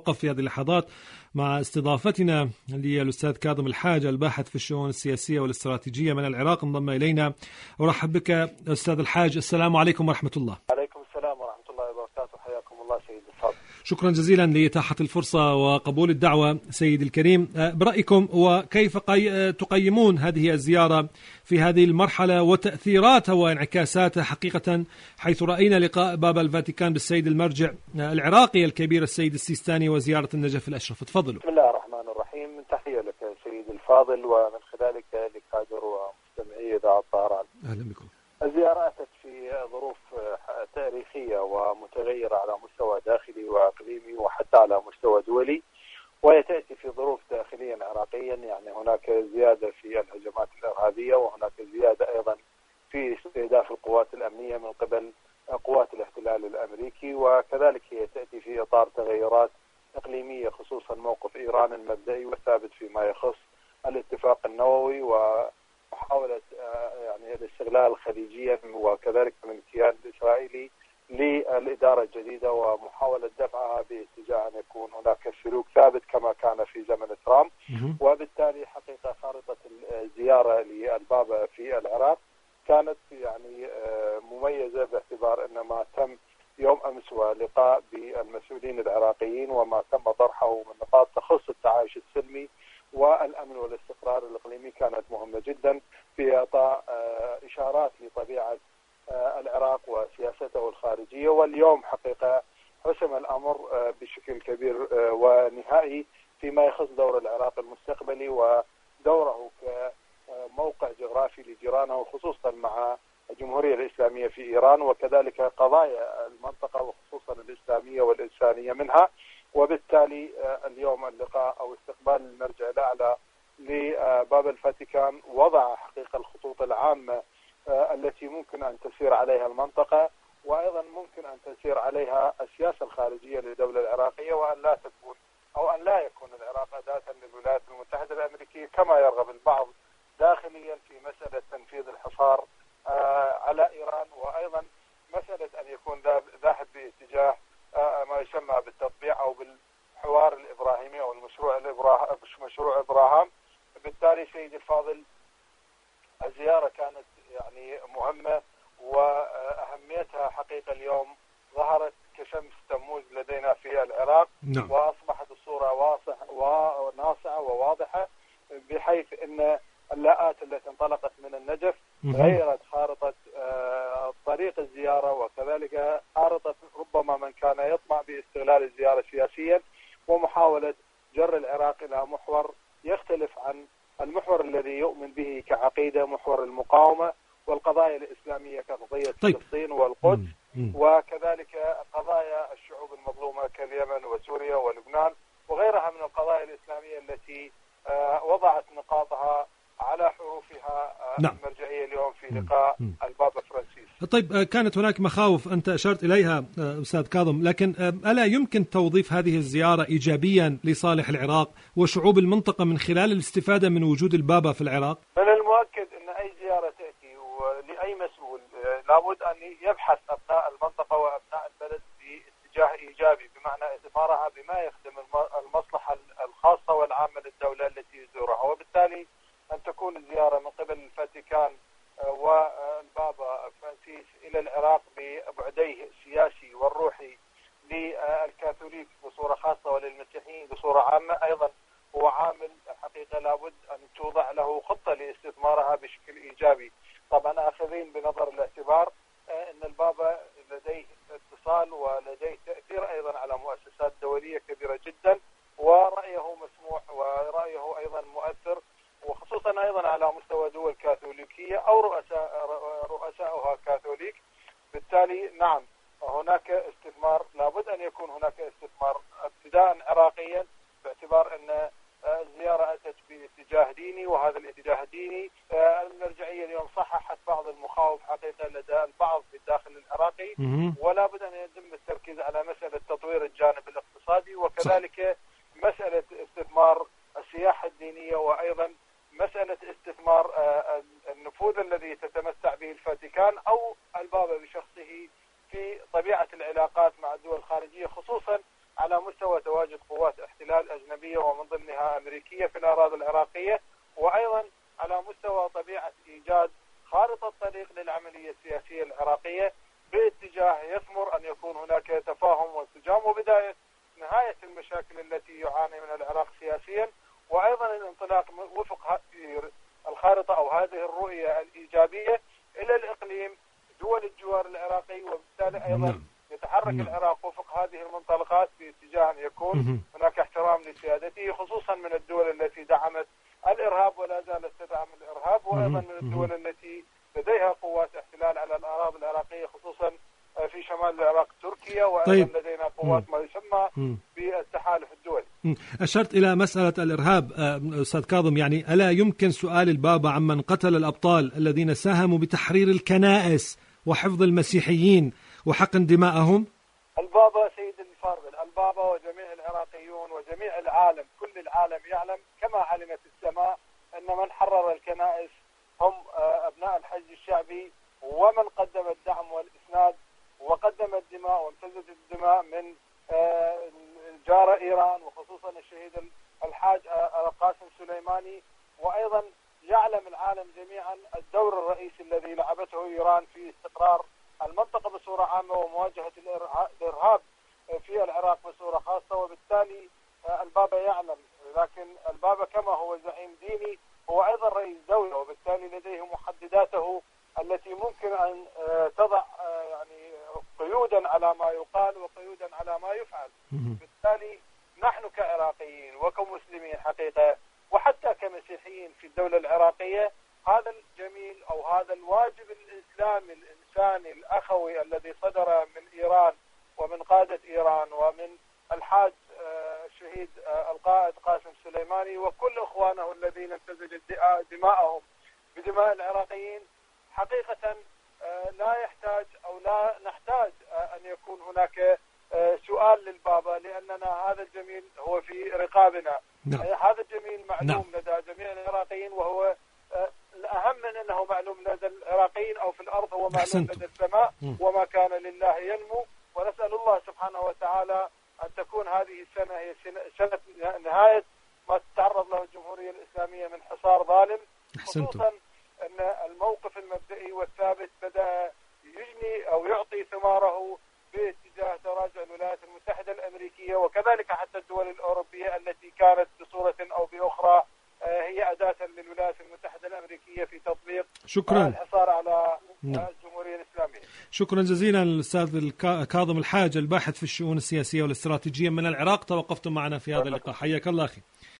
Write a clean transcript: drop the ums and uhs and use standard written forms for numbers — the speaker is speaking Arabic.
نتوقف في هذه اللحظات مع استضافتنا للأستاذ كاظم الحاج الباحث في الشؤون السياسية والاستراتيجية من العراق، انضم إلينا. أرحب بك أستاذ الحاج، السلام عليكم ورحمة الله. عليكم السلام ورحمة الله وبركاته، حياكم الله سيد الفاضل. شكرا جزيلا لإتاحة الفرصة وقبول الدعوة سيدي الكريم. برأيكم وكيف تقيمون هذه الزيارة في هذه المرحلة وتأثيراتها وانعكاساتها حقيقة، حيث رأينا لقاء بابا الفاتيكان بالسيد المرجع العراقي الكبير السيد السيستاني وزيارة النجف الأشرف؟ تفضلوا. بسم الله الرحمن الرحيم. تحية لك سيد الفاضل ومن خلالك لكادر ومستمعي إذاعة طهران. أهلا بكم. الزيارة أتت في ظروف تاريخية ومتغيرة على مستوى داخلي وإقليمي وحتى على مستوى دولي، وهي تأتي في ظروف داخليا عراقيا، يعني هناك زيادة في الهجمات الإرهابية وهناك زيادة أيضا في استهداف القوات الأمنية من قبل قوات الاحتلال الأمريكي، وكذلك هي تأتي في إطار تغيرات إقليمية خصوصا موقف إيران المبدئي والثابت فيما يخص الاتفاق النووي ومحاولة يعني الاستغلال خليجيا وكذلك من الكيان الإسرائيلي للإدارة الجديدة ومحاولة دفعها باتجاه أن يكون هناك سلوك ثابت كما كان في زمن ترامب. وبالتالي حقيقة خارطة الزيارة للبابا في العراق كانت يعني مميزة باعتبار أن ما تم يوم أمس ولقاء بالمسؤولين العراقيين وما تم طرحه من نقاط تخص التعايش السلمي والأمن والاستقرار الإقليمي كانت مهمة جدا في إعطاء إشارات لطبيعة العراق وسياسته الخارجية. واليوم حقيقة حسم الأمر بشكل كبير ونهائي فيما يخص دور العراق المستقبلي ودوره كموقع جغرافي لجيرانه خصوصا مع الجمهورية الإسلامية في إيران وكذلك قضايا المنطقة وخصوصا الإسلامية والإنسانية منها. وبالتالي اليوم اللقاء أو استقبال المرجع الأعلى لباب الفاتيكان وضع حقيقة الخطوط العامة التي ممكن أن تسير عليها المنطقة وأيضا ممكن أن تسير عليها السياسة الخارجية للدولة العراقية، وأن لا تكون أو أن لا يكون العراق أداة للولايات المتحدة الأمريكية كما يرغب البعض داخليا في مسألة تنفيذ الحصار على إيران، وأيضا مسألة أن يكون ذاهب باتجاه ما يسمى بالتطبيع أو بالحوار الإبراهيمي أو مشروع إبراهام. بالتالي سيد الفاضل الزيارة كانت يعني مهمة وأهميتها حقيقة اليوم ظهرت كشمس تموز لدينا في العراق. نعم. وأصبحت الصورة ناصعة وواضحة بحيث أن اللاءات التي انطلقت من النجف غيرت خارطة طريق الزيارة وكذلك خارطة ربما من كان يطمع باستغلال الزيارة سياسيا ومحاولة جر العراق إلى محور يختلف عن المحور الذي يؤمن به كعقيدة، محور المقاومة والقضايا الإسلامية كقضية فلسطين والقدس وكذلك قضايا الشعوب المظلومة كاليمن وسوريا ولبنان وغيرها من القضايا الإسلامية التي وضعت نقاطها على حروفها المرجعية اليوم في لقاء البابا فرانسيس. طيب، كانت هناك مخاوف أنت أشرت إليها أستاذ كاظم، لكن ألا يمكن توظيف هذه الزيارة إيجابيا لصالح العراق وشعوب المنطقة من خلال الاستفادة من وجود البابا في العراق؟ من المؤكد أن أي زيارة تأتي ولأي مسؤول لابد أن يبحث أبناء المنطقة وأبناء البلد باتجاه إيجابي، بمعنى اعتبارها بما يخدم المصلحة الخاصة والعامة للدولة التي يزورها. وبالتالي أن تكون الزيارة من قبل الفاتيكان والبابا فرانسيس إلى العراق ببعديه السياسي والروحي للكاثوليك بصورة خاصة وللمسيحيين بصورة عامة أيضا هو عامل حقيقة لابد أن توضع له خطة لاستثمارها بشكل إيجابي. طبعا آخذين بنظر الاعتبار أن البابا لديه اتصال ولديه تأثير أيضا على مؤسسات دولية كبيرة جدا ورأيه مسموع ورأيه أيضا مؤثر، وخصوصا أيضا على مستوى دول كاثوليكية أو رؤساؤها كاثوليك. بالتالي نعم هناك استثمار، لابد أن يكون هناك استثمار ابتداء عراقيا باعتبار أن الزيارة أتت باتجاه ديني وهذا الاتجاه الديني المرجعية اليوم صححت بعض المخاوف حقيقة لدى البعض في الداخل العراقي، ولا بد أن يتم التركيز على مسألة تطوير الجانب الاقتصادي وكذلك مسألة استثمار السياحة الدينية وأيضا مسألة استثمار النفوذ الذي تتمتع به الفاتيكان أو البابا بشخصه في طبيعة العلاقات مع الدول الخارجية، خصوصا على مستوى تواجد قوات احتلال أجنبية ومن ضمنها أمريكية في الأراضي العراقية، وأيضا على مستوى طبيعة إيجاد خارطة طريق للعملية السياسية العراقية باتجاه يثمر أن يكون هناك تفاهم وانسجام وبداية نهاية المشاكل التي يعاني منها العراق سياسيا، وأيضا الانطلاق وفق الخارطة أو هذه الرؤية الإيجابية إلى الإقليم دول الجوار العراقي، وبالتالي أيضا يتحرك العراق وفق هذه المنطلقات باتجاه أن يكون هناك احترام لسيادته، خصوصا من الدول التي دعمت الإرهاب ولا زالت تدعم الإرهاب، وأيضا من الدول التي لديها قوات احتلال على الأراضي العراقية خصوصا في شمال العراق تركيا، وأيضا لدينا قوات ما يسمى بالتحالف الدولي. أشرت إلى مسألة الإرهاب أستاذ كاظم، يعني ألا يمكن سؤال البابا عمن قتل الأبطال الذين ساهموا بتحرير الكنائس وحفظ المسيحيين وحقن دماءهم؟ البابا سيد الفاضل، البابا وجميع العراقيون وجميع العالم، كل العالم يعلم كما علمت السماء أن من حرر الكنائس هم أبناء الحج الشعبي، ومن قدم الدعم والإسناد وقدم الدماء وامتزجت الدماء من جار إيران، وخصوصا الشهيد الحاج قاسم سليماني. وأيضا يعلم العالم جميعا الدور الرئيسي الذي لعبته إيران في استقرار المنطقة بصورة عامة ومواجهة الإرهاب في العراق بصورة خاصة، وبالتالي البابا يعلم، لكن البابا كما هو زعيم ديني هو أيضا رئيس دولة، وبالتالي لديه محدداته التي ممكن أن تضع يعني قيودا على ما يقال وقيودا على ما يفعل. بالتالي نحن كعراقيين وكمسلمين حقيقة وحتى كمسيحيين في الدولة العراقية، هذا الجميل أو هذا الواجب الإسلامي الإنساني الأخوي الذي صدر من إيران ومن قادة إيران ومن الحاج الشهيد القائد قاسم سليماني وكل إخوانه الذين امتزجت دماءهم بدماء العراقيين، حقيقة لا يحتاج أو لا نحتاج أن يكون هناك سؤال للبابا، لأننا هذا الجميل هو في رقابنا. هذا الجميل معلوم لدى جميع العراقيين، وهو الأهم من أنه معلوم لدى العراقيين أو في الأرض، هو معلوم لدى السماء، وما كان لله ينمو. ونسأل الله سبحانه وتعالى أن تكون هذه السنة هي سنة نهاية ما تتعرض له الجمهورية الإسلامية من حصار ظالم، خصوصا أن الموقف المبدئي والثابت بدأ يجني أو يعطي ثماره باتجاه تراجع الولايات المتحدة الأمريكية، وكذلك حتى الدول الأوروبية التي كانت بصورة أو بأخرى هي أداة للولايات المتحدة الأمريكية في تطبيق الحصار على الجمهورية الإسلامية. شكرا جزيلا الأستاذ كاظم الحاج، الباحث في الشؤون السياسية والاستراتيجية من العراق، توقفتم معنا في هذا اللقاء، حياك الله أخي.